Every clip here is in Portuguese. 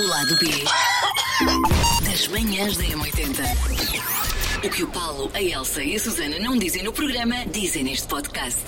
Lado B das manhãs da M80. O que o Paulo, a Elsa e a Susana não dizem no programa, dizem neste podcast.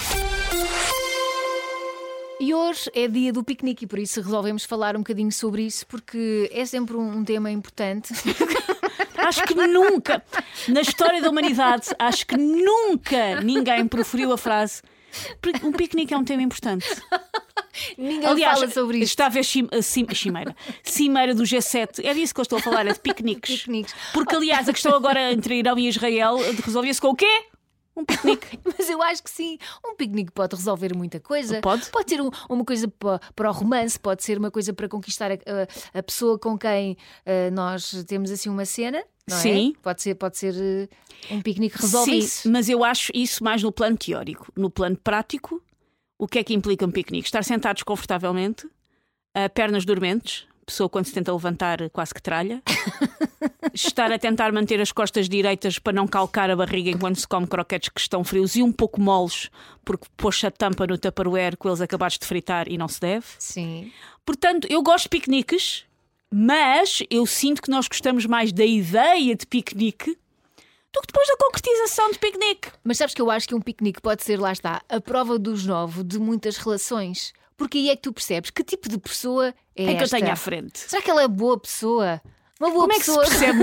E hoje é dia do piquenique e por isso resolvemos falar um bocadinho sobre isso, porque é sempre um tema importante. Acho que nunca, na história da humanidade, acho que nunca ninguém proferiu a frase um piquenique é um tema importante. Ninguém Aliás, fala sobre isso. está a ver Cimeira do G7. É disso que eu estou a falar, é de piqueniques. Porque, aliás, a questão agora entre Irão e Israel resolvia-se com o quê? Um piquenique. Mas eu acho que sim, um piquenique pode resolver muita coisa. Pode ser uma coisa para o romance, pode ser uma coisa para conquistar a pessoa com quem nós temos assim uma cena. Não Sim. É? Pode ser um piquenique que resolve sim, isso. mas eu acho isso mais no plano teórico. No plano prático, o que é que implica um piquenique? Estar sentados confortavelmente, pernas dormentes, pessoa quando se tenta levantar quase que tralha. Estar a tentar manter as costas direitas para não calcar a barriga enquanto se come croquetes que estão frios e um pouco moles, porque pôs a tampa no Tupperware com eles acabados de fritar e não se deve. Sim. Portanto, eu gosto de piqueniques, mas eu sinto que nós gostamos mais da ideia de piquenique do que depois da concretização de piquenique. Mas sabes que eu acho que um piquenique pode ser, lá está, a prova dos 9 de muitas relações. Porque aí é que tu percebes que tipo de pessoa é É que eu esta. tenho à frente. Será que ela é boa pessoa? Uma boa Como é que se pessoa? percebe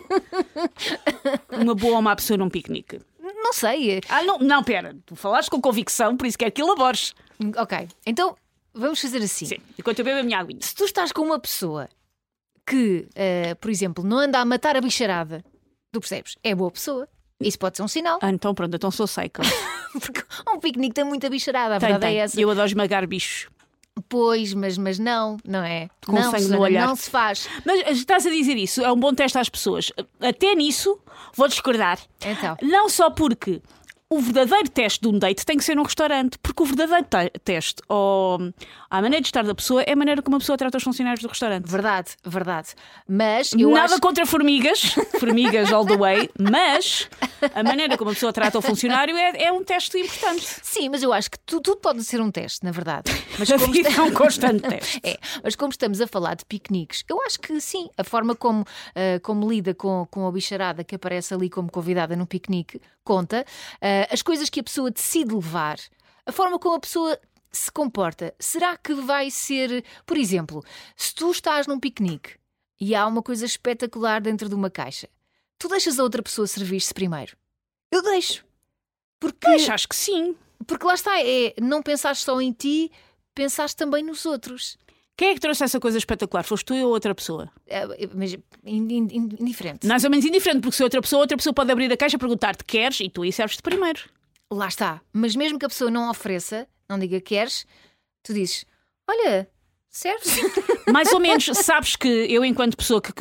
uma boa ou má pessoa num piquenique? Não sei. Não, pera. Tu falaste com convicção, por isso quero que elabores. Ok, então vamos fazer assim. Sim, enquanto eu bebo a minha aguinha. Se tu estás com uma pessoa que, por exemplo, não anda a matar a bicharada, tu percebes? É boa pessoa. Isso pode ser um sinal. Então pronto, então sou seca. Porque um piquenique tem muita bicharada, a verdade é essa. Eu adoro esmagar bichos. Pois, mas não é? Com não, sangue no Susana, olhar. não se faz. Mas estás a dizer isso, é um bom teste às pessoas. Até nisso vou discordar. Então. Não só porque o verdadeiro teste de um date tem que ser num restaurante, porque o verdadeiro teste ou a maneira de estar da pessoa é a maneira como a pessoa trata os funcionários do restaurante. Verdade. Mas eu Nada acho... contra formigas all the way, mas a maneira como a pessoa trata o funcionário é um teste importante. Sim, mas eu acho que tudo pode ser um teste, na verdade. Mas A vida é um constante teste. Mas como estamos a falar de piqueniques, eu acho que sim, a forma como lida com a bicharada que aparece ali como convidada no piquenique conta. As coisas que a pessoa decide levar, a forma como a pessoa se comporta. Será que vai ser, por exemplo, se tu estás num piquenique e há uma coisa espetacular dentro de uma caixa, tu deixas a outra pessoa servir-se primeiro? Eu deixo. Porque Acho que sim. Porque lá está, não pensaste só em ti, pensaste também nos outros. Quem é que trouxe essa coisa espetacular? Foste tu ou outra pessoa? Mas indiferente. Mais ou menos indiferente, porque se outra pessoa pode abrir a caixa e perguntar-te queres e tu aí serves-te primeiro. Lá está. Mas mesmo que a pessoa não ofereça, não diga queres, tu dizes, olha, serves? Mais ou menos, sabes que eu, enquanto pessoa que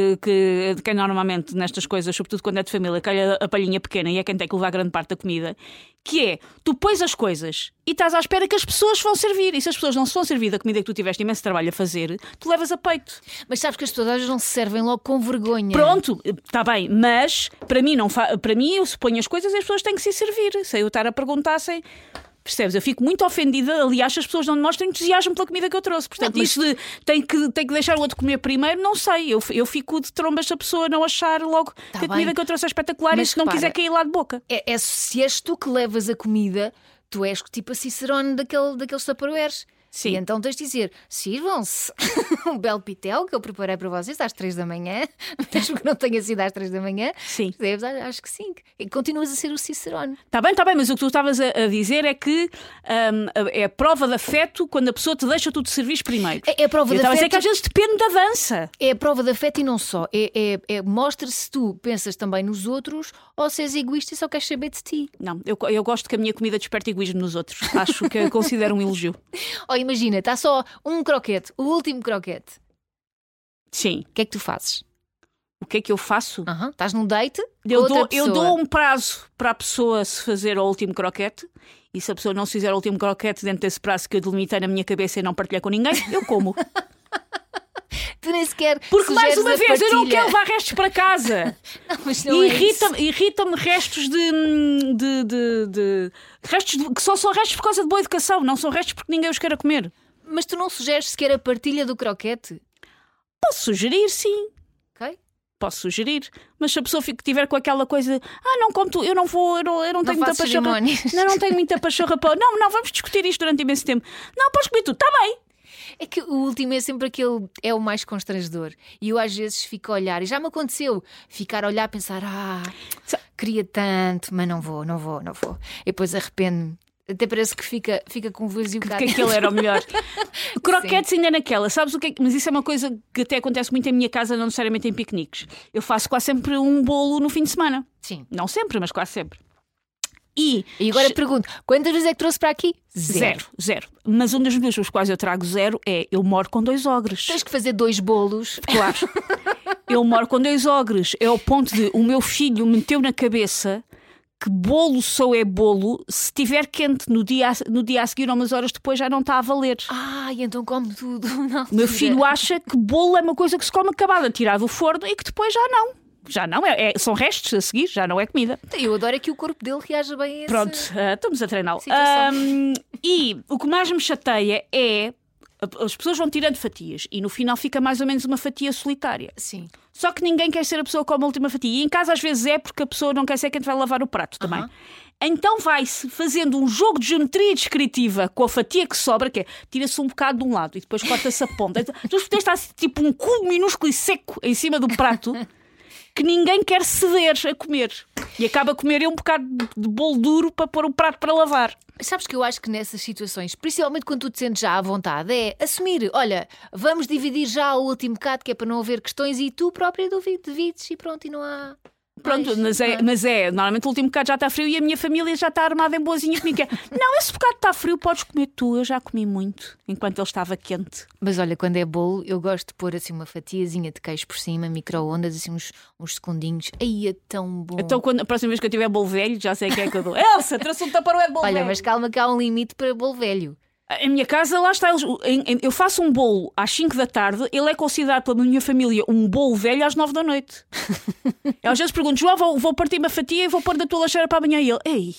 quem normalmente nestas coisas, sobretudo quando é de família, calha a palhinha pequena e é quem tem que levar grande parte da comida, que é, tu pões as coisas e estás à espera que as pessoas vão servir. E se as pessoas não se vão servir da comida que tu tiveste imenso trabalho a fazer, tu levas a peito. Mas sabes que as pessoas às vezes não se servem logo com vergonha. Pronto, está bem, mas para mim, para mim eu suponho as coisas e as pessoas têm que se servir. Se eu estar a perguntar, percebes? Eu fico muito ofendida, aliás, se as pessoas não demonstram entusiasmo pela comida que eu trouxe. Portanto, não, mas... isso de tem que deixar o outro comer primeiro, não sei. Eu fico de trombas se a pessoa não achar logo que a comida que eu trouxe é espetacular, mas e se não quiser cair lá de boca. Se és tu que levas a comida, tu és tipo a Cicerone daqueles Tupperwares. Sim. E então tens de dizer, sirvam-se um belo pitel que eu preparei para vocês às 3 da manhã, mesmo que não tenha sido às 3 da manhã. Sim. Acho que sim. E continuas a ser o Cicerone. Está bem, mas o que tu estavas a dizer é que é a prova de afeto quando a pessoa te deixa tu te servires primeiro. É a prova de afeto. Eu estava a dizer que às vezes depende da dança. É a prova de afeto e não só. Mostra se tu pensas também nos outros ou se és egoísta e só queres saber de ti. Não, eu gosto que a minha comida desperte egoísmo nos outros. Acho que eu considero um elogio. Imagina, está só um croquete, o último croquete. Sim. O que é que tu fazes? O que é que eu faço? Estás num date com Eu outra pessoa. dou um prazo para a pessoa se fazer o último croquete. E se a pessoa não se fizer o último croquete dentro desse prazo que eu delimitei na minha cabeça e não partilhei com ninguém, eu como. Tu nem sequer Porque mais uma vez partilha. eu não quero levar restos para casa. Não, mas não Irrita-me restos restos que só são restos por causa de boa educação, não são restos porque ninguém os queira comer. Mas tu não sugeres sequer a partilha do croquete? Posso sugerir, sim. Ok? Posso sugerir, mas se a pessoa tiver com aquela coisa, não como tu, eu não vou, eu não tenho muita faço pachorra. cerimónias. Não tenho muita pachorra para. Não, vamos discutir isto durante imenso tempo. Não, podes comer tudo, está bem. É que o último é sempre aquele, é o mais constrangedor. E eu às vezes fico a olhar, e já me aconteceu, ficar a olhar, a pensar, queria tanto, mas não vou. E depois arrependo-me. Até parece que fica com um vazio cá. Que aquele era o melhor. Croquetes ainda naquela, sabes o que é? Mas isso é uma coisa que até acontece muito em minha casa, não necessariamente em piqueniques. Eu faço quase sempre um bolo no fim de semana. Sim. Não sempre, mas quase sempre. E agora pergunto, quantas vezes é que trouxe para aqui? Zero. Mas um dos motivos pelos quais eu trago zero é eu moro com 2 ogres. Tens que fazer 2 bolos. Claro. Eu moro com 2 ogres. É ao ponto de o meu filho meteu na cabeça que bolo só é bolo se estiver quente no dia a seguir ou umas horas depois já não está a valer. E então come tudo. Não, o meu filho acha que bolo é uma coisa que se come acabada, tirado do forno e que depois já não. Já não, são restos a seguir, já não é comida. Eu adoro que o corpo dele reaja bem a esse... Pronto, estamos a treiná-lo. Situação. E o que mais me chateia é as pessoas vão tirando fatias e no final fica mais ou menos uma fatia solitária. Sim. Só que ninguém quer ser a pessoa com a última fatia. E em casa às vezes é porque a pessoa não quer ser quem vai lavar o prato também. Então vai-se fazendo um jogo de geometria descritiva com a fatia que sobra, que é tira-se um bocado de um lado e depois corta-se a ponta. Então está tipo um cubo minúsculo e seco em cima do prato que ninguém quer ceder a comer. E acaba a comer um bocado de bolo duro para pôr o prato para lavar. Sabes que eu acho que nessas situações, principalmente quando tu te sentes já à vontade, é assumir, olha, vamos dividir já o último bocado, que é para não haver questões, e tu própria divides e pronto, e não há... Pronto, mas normalmente o último bocado já está frio e a minha família já está armada em boazinha comigo. Não, esse bocado está frio, podes comer tu, eu já comi muito, enquanto ele estava quente. Mas olha, quando é bolo, eu gosto de pôr assim uma fatiazinha de queijo por cima, micro-ondas, assim uns segundinhos. Aí é tão bom. Então a próxima vez que eu tiver bolo velho, já sei quem é que eu dou. Elsa, trouxe um taparoé de bolo velho. Olha, mas calma que há um limite para bolo velho. Em minha casa, lá está. Eu faço um bolo às 5 da tarde, ele é considerado pela minha família um bolo velho às 9 da noite. Eu às vezes pergunto, João, vou partir uma fatia e vou pôr da tua lancheira para amanhã. E ele, ei,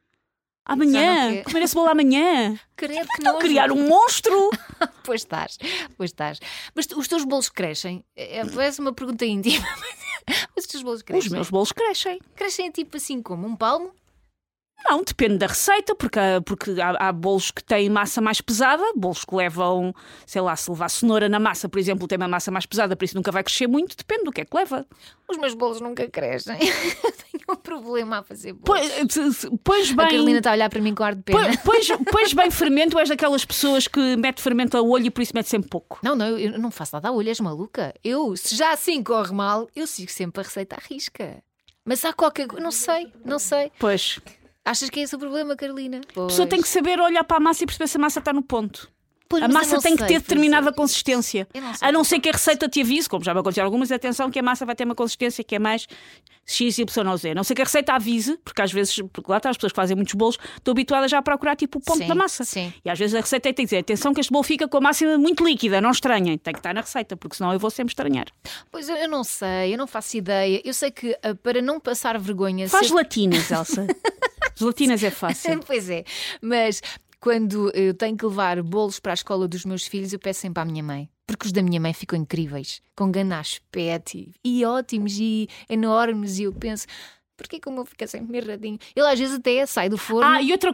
amanhã? Comer esse bolo amanhã? Credo que não. Criar um monstro? Pois estás. Mas os teus bolos crescem? Parece uma pergunta íntima. Mas os teus bolos crescem? Os meus bolos crescem. Crescem tipo assim como um palmo? Não, depende da receita, porque há bolos que têm massa mais pesada, bolos que levam, sei lá, se levar cenoura na massa, por exemplo, tem uma massa mais pesada, por isso nunca vai crescer muito, depende do que é que leva. Os meus bolos nunca crescem. Eu tenho um problema a fazer bolos. Pois bem. A Carolina está a olhar para mim com ar de pena. Pois bem, fermento, és daquelas pessoas que mete fermento a olho e por isso mete sempre pouco. Não, eu não faço nada a olho, és maluca. Se já assim corre mal, eu sigo sempre a receita à risca. Mas há qualquer coisa, não sei. Pois. Achas que é esse o problema, Carolina? A pessoa tem que saber olhar para a massa e perceber se a massa está no ponto. Pois, a massa tem que ter determinada fazer consistência. isso. A não ser que a receita te avise, como já me aconteceu algumas, atenção que a massa vai ter uma consistência que é mais X, Y ou Z. A não ser que a receita avise, porque às vezes, porque lá está, as pessoas que fazem muitos bolos estão habituadas já a procurar tipo o ponto da massa. Sim. E às vezes a receita tem que dizer, atenção que este bolo fica com a massa muito líquida, não estranhem. Tem que estar na receita, porque senão eu vou sempre estranhar. Pois eu não sei, eu não faço ideia. Eu sei que para não passar vergonha... Faz gelatinas, Elsa. Gelatinas é fácil. Pois é, mas quando eu tenho que levar bolos para a escola dos meus filhos, eu peço sempre à minha mãe. Porque os da minha mãe ficam incríveis, com grande aspecto e ótimos e enormes. E eu penso, porquê que o meu fica sempre mirradinho? Ele às vezes até sai do forno. E outra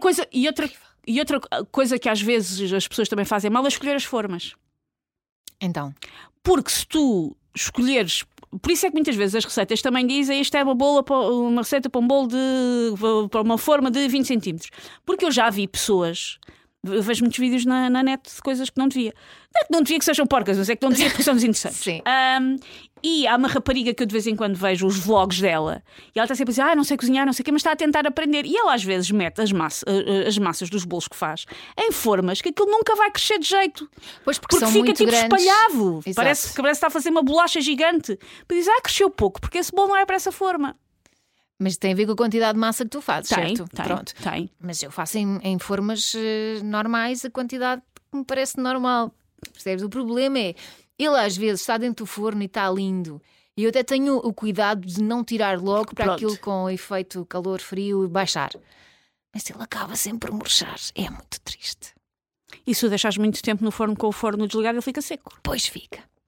coisa que às vezes as pessoas também fazem mal é escolher as formas. Então? Porque se tu escolheres... Por isso é que muitas vezes as receitas também dizem isto é uma receita para um bolo para uma forma de 20 centímetros. Porque eu já vi pessoas, eu vejo muitos vídeos na net de coisas que não devia. Não é que não devia que sejam porcas, mas é que não devia porque são desinteressantes. Sim. E há uma rapariga que eu de vez em quando vejo os vlogs dela e ela está sempre a dizer, não sei cozinhar, não sei o quê, mas está a tentar aprender. E ela às vezes mete as massas dos bolos que faz em formas que aquilo nunca vai crescer de jeito. Pois porque são fica muito tipo grandes. espalhado. Exato. Parece que está a fazer uma bolacha gigante. Mas diz, cresceu pouco, porque esse bolo não é para essa forma. Mas tem a ver com a quantidade de massa que tu fazes, certo? Pronto. Tem. Mas eu faço em formas normais a quantidade que me parece normal. Percebes? O problema é, ele às vezes está dentro do forno e está lindo. E eu até tenho o cuidado de não tirar logo para aquilo com efeito calor, frio e baixar. Mas ele acaba sempre por murchar. É muito triste. E se o deixares muito tempo no forno com o forno desligado, ele fica seco. Pois fica.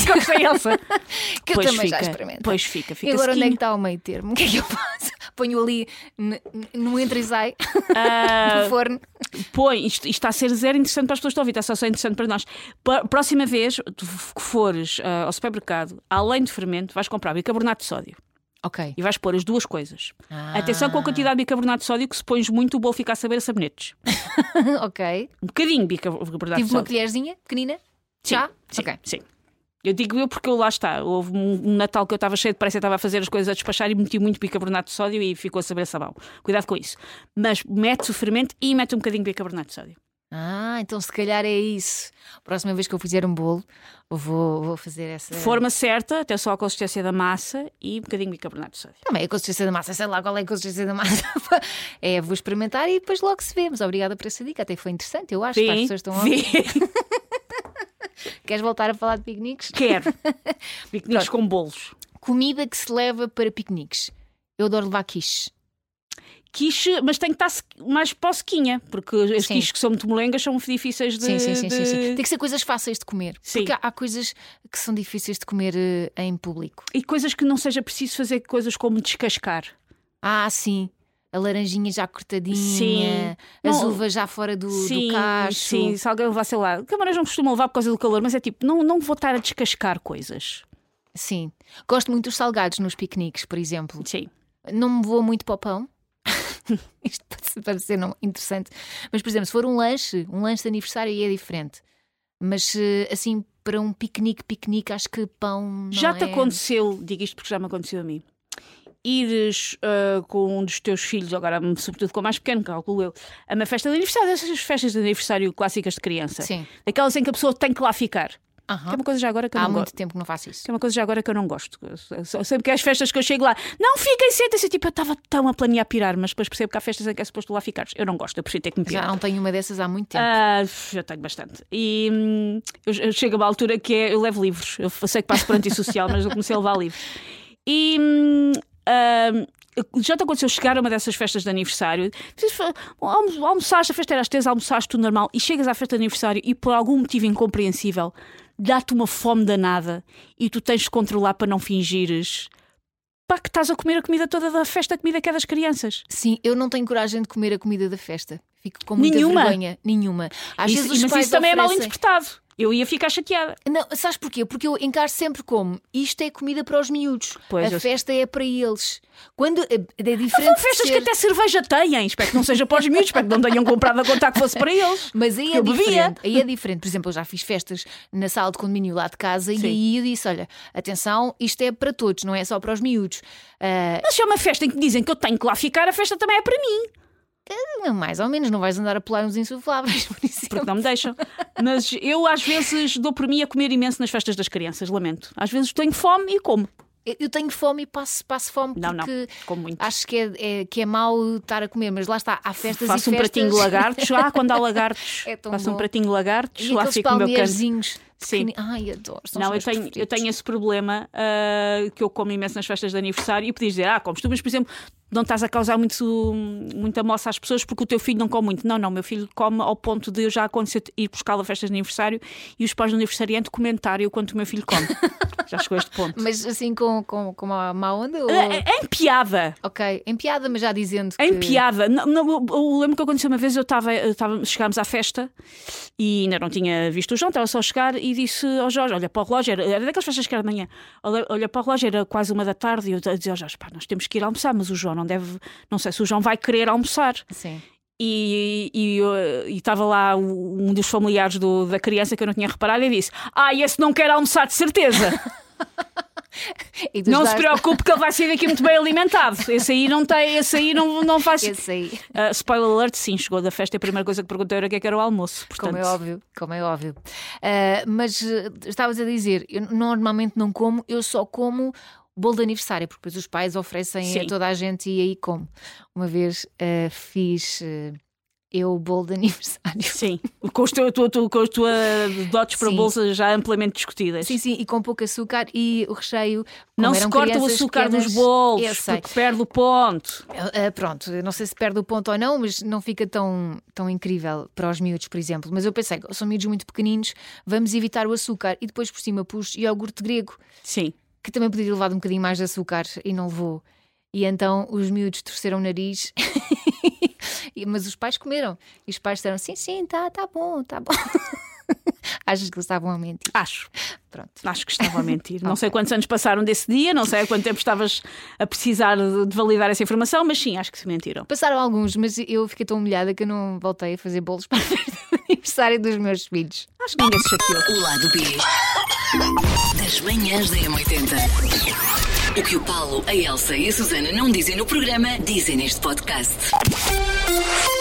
Gosta, Elsa? Que eu Pois também já fica, experimento. Pois fica E agora onde é que sequinho. está o meio termo? O que é que eu faço? Ponho ali no entra e sai Ah, no forno. Põe, isto está a ser zero interessante para as pessoas que estão a ouvir, está só interessante para nós. Próxima vez que fores ao supermercado, além de fermento, vais comprar bicarbonato de sódio Ok. e vais pôr as duas coisas. Ah. Atenção com a quantidade de bicarbonato de sódio, que se pões muito, o bolo fica a saber a sabonetes. Ok. Um bocadinho de bicarbonato Tive de uma sódio. colherzinha pequenina? Sim, Já? sim, Ok. sim. Eu digo eu porque lá está. Houve um Natal que eu estava cheio de pressa, eu estava a fazer as coisas a despachar e meti muito bicarbonato de sódio e ficou a saber sabão. Cuidado com isso. Mas mete o fermento e mete um bocadinho de bicarbonato de sódio. Então se calhar é isso. Próxima vez que eu fizer um bolo, eu vou fazer essa. Forma certa, até só a consistência da massa e um bocadinho de bicarbonato de sódio. Também a consistência da massa, sei lá qual é a consistência da massa. Vou experimentar e depois logo se vê. Mas obrigada por essa dica, até foi interessante, eu acho. Para as pessoas estão a ouvir. Queres voltar a falar de piqueniques? Quero. Piqueniques com bolos. Comida que se leva para piqueniques. Eu adoro levar quiche. Quiche, mas tem que estar mais para o sequinha, porque as Sim. quiches que são muito molengas são difíceis de... Sim. Tem que ser coisas fáceis de comer. Sim. Porque há coisas que são difíceis de comer em público. E coisas que não seja preciso fazer coisas como descascar. Sim. A laranjinha já cortadinha, Sim. as Não- uvas já fora do Sim, cacho. sim, se alguém levar, sei lá, câmaras não costumam levar por causa do calor, mas é tipo, não vou estar a descascar coisas. Sim. Gosto muito dos salgados nos piqueniques, por exemplo. Sim. Não me vou muito para o pão. Isto pode parecer não interessante. Mas, por exemplo, se for um lanche de aniversário aí é diferente. Mas assim, para um piquenique, acho que pão não Já te é... aconteceu, digo isto porque já me aconteceu a mim, ires com um dos teus filhos, agora sobretudo com o mais pequeno, calculo eu, a uma festa de aniversário, dessas festas de aniversário clássicas de criança, Sim. daquelas em que a pessoa tem que lá ficar. Aham. Que é uma coisa já agora que eu Há não muito gosto. tempo que não faço isso. Que é uma coisa já agora que eu não gosto. Sempre que é as festas que eu chego lá, não fiquem, sentem-se. Tipo, eu estava tão a planear pirar, mas depois percebo que há festas em que é suposto lá ficares. Eu não gosto, eu prefiro ter que me pirar. Já não tenho uma dessas há muito tempo. Já tenho bastante. E eu chego a uma altura que eu levo livros. Eu sei que passo por antissocial, mas eu comecei a levar livros. E já te aconteceu chegar a uma dessas festas de aniversário, almoçaste, a festa era às 3, almoçaste tudo normal, e chegas à festa de aniversário e por algum motivo incompreensível dá-te uma fome danada e tu tens de controlar para não fingires que estás a comer a comida toda da festa, a comida que é das crianças. Sim, eu não tenho coragem de comer a comida da festa. Fico com muita Nenhuma? vergonha. Nenhuma. Às vezes os Mas pais isso também é mal oferecem- interpretado. Eu ia ficar chateada. Não, sabes porquê? Porque eu encaro sempre como isto é comida para os miúdos. Pois, a eu- festa é para eles. Quando é diferente São de festas ser... que até cerveja têm. Espero que não seja para os miúdos, espero que não tenham comprado a contar que fosse para eles. Mas aí Que é eu bebia. diferente. Aí é diferente. Por exemplo, eu já fiz festas na sala de condomínio lá de casa Sim. e aí eu disse: olha, atenção, isto é para todos, não é só para os miúdos. Mas se é uma festa em que dizem que eu tenho que lá ficar, a festa também é para mim. Mais ou menos, não vais andar a pular uns insufláveis, por exemplo. Porque não me deixam. Mas eu às vezes dou por mim a comer imenso nas festas das crianças, lamento. Às vezes tenho fome e como. Eu tenho fome e passo fome Não, porque como muito. acho que é mau estar a comer, mas lá está, há festas Faço e um festas. pratinho de lagartos, quando há lagartos, É tão faço um bom. pratinho de lagartos, E lá aqueles fico o meu canto. palmierzinhos. Sim. Ai, adoro. São Não, os eu meus tenho preferidos. esse problema que eu como imenso nas festas de aniversário e podias dizer, comes tu, mas por exemplo, não estás a causar muita moça às pessoas porque o teu filho não come muito. Não, meu filho come ao ponto de eu já acontecer ir buscá-lo a festas de aniversário e os pais do aniversariante comentarem o quanto o meu filho come. Já chegou a este ponto. Mas assim com uma má onda? Ou... Em piada. Ok, em piada, mas já dizendo que... Em piada. Eu lembro que aconteceu uma vez, chegámos à festa e ainda não tinha visto o João, estava só a chegar e disse ao Jorge, olha para o relógio, era daquelas festas que era de manhã, olha para o relógio, era quase 1 da tarde e eu dizia ao Jorge, nós temos que ir almoçar, mas o João não sei se o João vai querer almoçar. Sim. E estava lá um dos familiares da criança que eu não tinha reparado e disse, esse não quer almoçar de certeza. E tu Não se estás- preocupe que ele vai sair daqui muito bem alimentado. Esse aí não faz. Esse aí, Spoiler alert, sim, chegou da festa e a primeira coisa que perguntei era o que era o almoço. Portanto, como é óbvio. Mas estavas a dizer, eu normalmente não como, eu só como bolo de aniversário, porque depois os pais oferecem Sim. a toda a gente e aí como. Uma vez fiz o bolo de aniversário. Sim, com as tuas dotes para Sim. bolsa já amplamente discutidas. Sim, sim, e com pouco açúcar e o recheio. Não como se eram corta o crianças açúcar pequenas, dos bolos, eu sei. porque perde o ponto. Pronto, eu não sei se perde o ponto ou não, mas não fica tão incrível para os miúdos, por exemplo. Mas eu pensei, são miúdos muito pequeninos, vamos evitar o açúcar. E depois por cima pus iogurte grego, Sim. que também poderia ter levado um bocadinho mais de açúcar e não levou. E então os miúdos torceram o nariz, mas os pais comeram. E os pais disseram, sim, tá bom. Achas que eles estavam a mentir? Acho que estava a mentir. Não Ok. sei quantos anos passaram desse dia, não sei há quanto tempo estavas a precisar de validar essa informação, mas sim, acho que se mentiram. Passaram alguns, mas eu fiquei tão humilhada que eu não voltei a fazer bolos para a festa de aniversário dos meus filhos. Acho que ninguém se chateou. O lado B das manhãs da M80. O que o Paulo, a Elsa e a Susana não dizem no programa, dizem neste podcast.